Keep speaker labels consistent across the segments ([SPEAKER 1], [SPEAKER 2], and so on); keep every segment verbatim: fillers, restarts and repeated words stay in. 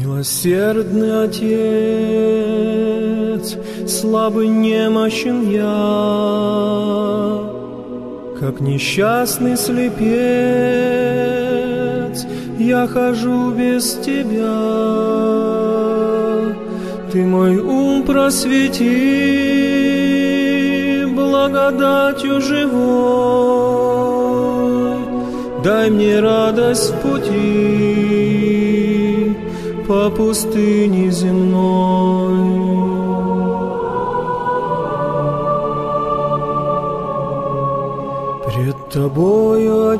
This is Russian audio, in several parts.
[SPEAKER 1] Милосердный Отец, слабый, немощен я, как несчастный слепец, я хожу без Тебя. Ты мой ум просвети благодатью живой, дай мне радость в пути по пустыне земной. Пред Тобою,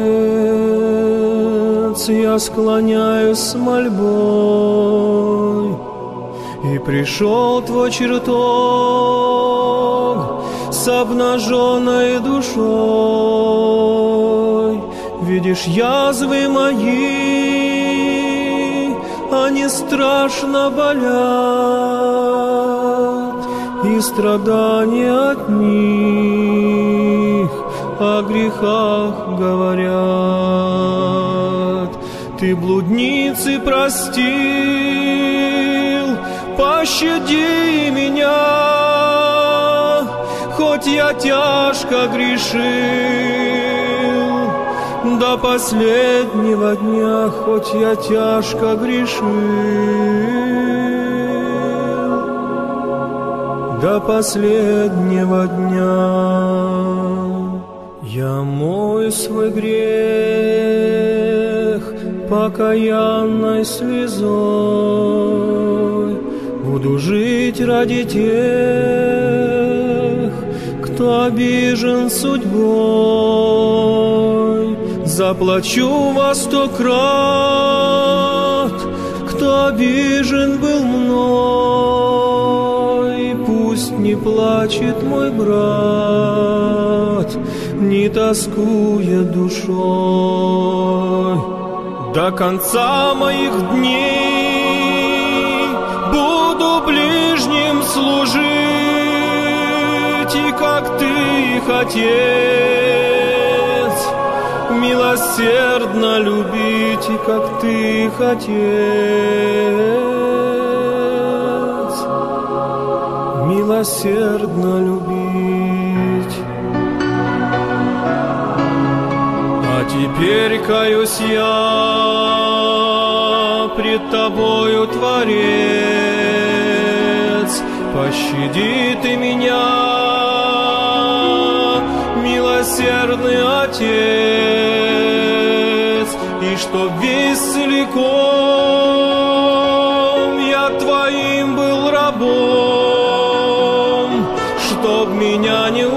[SPEAKER 1] Отец, я склоняюсь с мольбой, и пришел Твой чертог с обнаженной душой. Видишь язвы мои, они страшно болят, и страдания от них о грехах говорят. Ты блудницы простил, пощади меня, хоть я тяжко грешил, до последнего дня, хоть я тяжко грешил, до последнего дня. Я мою свой грех покаянной слезой, буду жить ради тех, кто обижен судьбой. Заплачу во сто крат, кто обижен был мной. Пусть не плачет мой брат, не тоскуя душой. До конца моих дней буду ближним служить, и как Ты, Отец, милосердно любить, и как Ты, Отец, милосердно любить. А теперь каюсь я пред Тобою, Творец, пощади Ты меня, милосердный Отец, и чтоб весь целиком я Твоим был рабом, чтоб меня не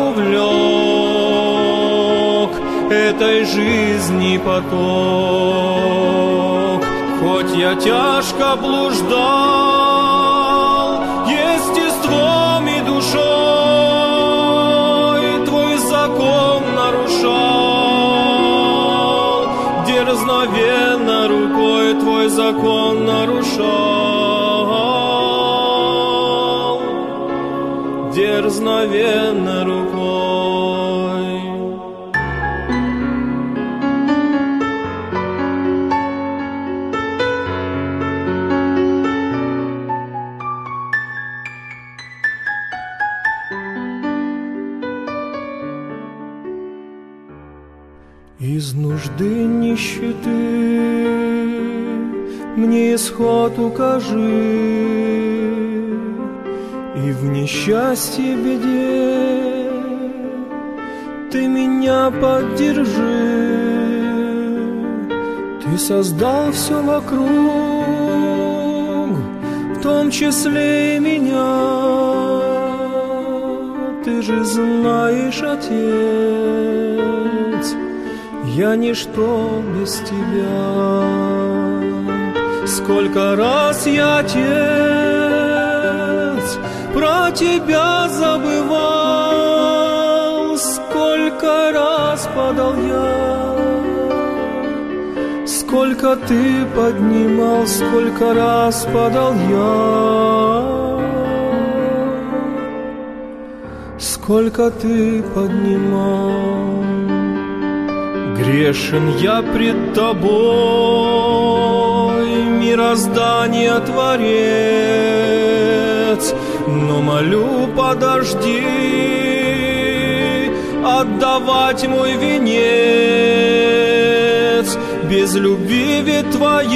[SPEAKER 1] увлек этой жизни поток. Хоть я тяжко блуждал естеством и душой, Твой закон нарушал, дерзновенно рукой Твой закон нарушал, дерзновенно рукой. Из нужды нищеты мне исход укажи, и в несчастье, беде Ты меня поддержи. Ты создал все вокруг, в том числе и меня. Ты же знаешь, Отец, я ничто без Тебя. Сколько раз я, Отец, про Тебя забывал, сколько раз падал я, сколько Ты поднимал, сколько раз падал я, сколько Ты поднимал. Грешен я пред Тобой, мира мироздания Творец. Но молю, подожди отдавать мой венец. Без любви ведь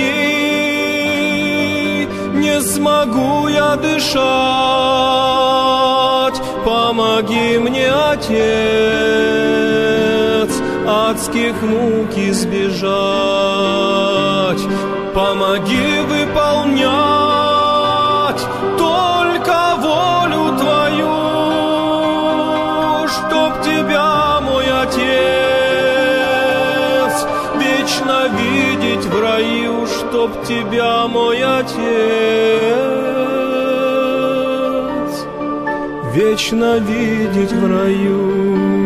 [SPEAKER 1] Твоей не смогу я дышать. Помоги мне, Отец, адских мук избежать. Помоги выполнять только волю Твою, чтоб Тебя, мой Отец, вечно видеть в раю, чтоб Тебя, мой Отец, вечно видеть в раю.